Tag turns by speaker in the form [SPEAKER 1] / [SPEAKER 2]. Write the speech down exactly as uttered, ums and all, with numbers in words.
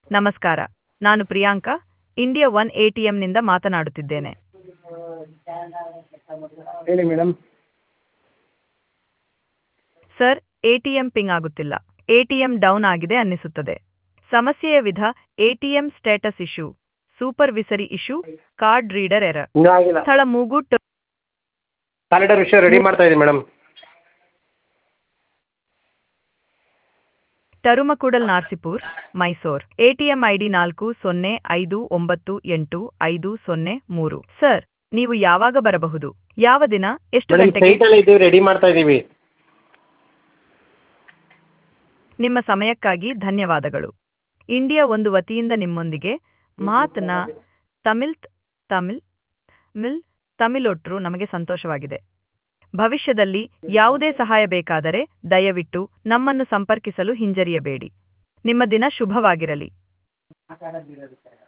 [SPEAKER 1] ನಮಸ್ಕಾರ. ನಾನು Priyanka, India one ಎಟಿಎಂನಿಂದ ಮಾತನಾಡುತ್ತಿದ್ದೇನೆ.
[SPEAKER 2] ಹೇಳಿ ಮೇಡಮ್.
[SPEAKER 1] ಸರ್, ಎಟಿಎಂ ಪಿಂಗ್ ಆಗುತ್ತಿಲ್ಲ. ಎಟಿಎಂ ಡೌನ್ ಆಗಿದೆ ಅನ್ನಿಸುತ್ತದೆ. ಸಮಸ್ಯೆಯ ವಿಧ ATM status issue, supervisory issue, card reader error.
[SPEAKER 2] ಇನ್ನೂ ಆಗಿಲ್ಲ.
[SPEAKER 1] ಸ್ಥಳ ಮೂಗು
[SPEAKER 2] ಕಾಲಿಡರ್ ವಿಷಯ ರೆಡಿ ಮಾಡ್ತಾ ಇದ್ದೀನಿ madam.
[SPEAKER 1] Tirumakudal Narsipur, Mysore. ATM ID ನಾಲ್ಕು ಸೊನ್ನೆ ಐದು ಒಂಬತ್ತು ಎಂಟು ಐದು ಸೊನ್ನೆ ಮೂರು. ಸರ್, ನೀವು ಯಾವಾಗ ಬರಬಹುದು? ಯಾವ ದಿನ, ಎಷ್ಟು
[SPEAKER 2] ಮೇಡಮ್
[SPEAKER 1] ಗಂಟೆಗೆ?
[SPEAKER 2] ಸೈಟಲ್ಲಿ ಇದ್ದೀವಿ, ರೆಡಿ ಮಾಡ್ತಾ ಇದ್ದೀವಿ.
[SPEAKER 1] ನಿಮ್ಮ ಸಮಯಕ್ಕಾಗಿ ಧನ್ಯವಾದಗಳು. ಇಂಡಿಯಾ ಒಂದು ವತಿಯಿಂದ ನಿಮ್ಮೊಂದಿಗೆ ಮಾತನ ತಮಿಳ್ ತಮಿಳ್ ಮಿಲ್ ತಮಿಳೊಟ್ರು ನಮಗೆ ಸಂತೋಷವಾಗಿದೆ. ಭವಿಷ್ಯದಲ್ಲಿ ಯಾವುದೇ ಸಹಾಯ ಬೇಕಾದರೆ ದಯವಿಟ್ಟು ನಮ್ಮನ್ನು ಸಂಪರ್ಕಿಸಲು ಹಿಂಜರಿಯಬೇಡಿ. ನಿಮ್ಮ ದಿನ ಶುಭವಾಗಿರಲಿ.